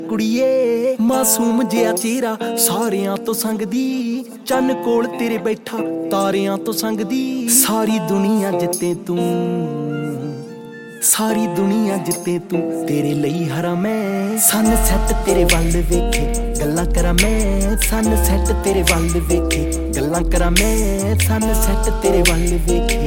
ਕੁੜੀਏ ਮਾਸੂਮ ਜਿਹਾ ਚਿਹਰਾ ਸਾਰਿਆਂ ਤੋਂ ਸੰਗਦੀ, ਚੰਨ ਕੋਲ ਤੇਰੇ ਬੈਠਾ ਤਾਰਿਆਂ ਤੋਂ ਸੰਗਦੀ। ਸਾਰੀ ਦੁਨੀਆ ਜਿੱਤੇ ਤੂੰ, ਸਾਰੀ ਦੁਨੀਆ ਜਿੱਤੇ ਤੂੰ, ਤੇਰੇ ਲਈ ਹਰਾ ਮੈਂ। ਸਨਸੈਟ ਤੇਰੇ ਵੱਲ ਵੇਖੇ ਗੱਲਾਂ ਕਰਾਂ ਮੈਂ, ਸਨਸੈਟ ਤੇਰੇ ਵੱਲ ਵੇਖੇ ਗੱਲਾਂ ਕਰਾਂ ਮੈਂ, ਸਨਸੈਟ ਤੇਰੇ ਵੱਲ ਵੇਖੇ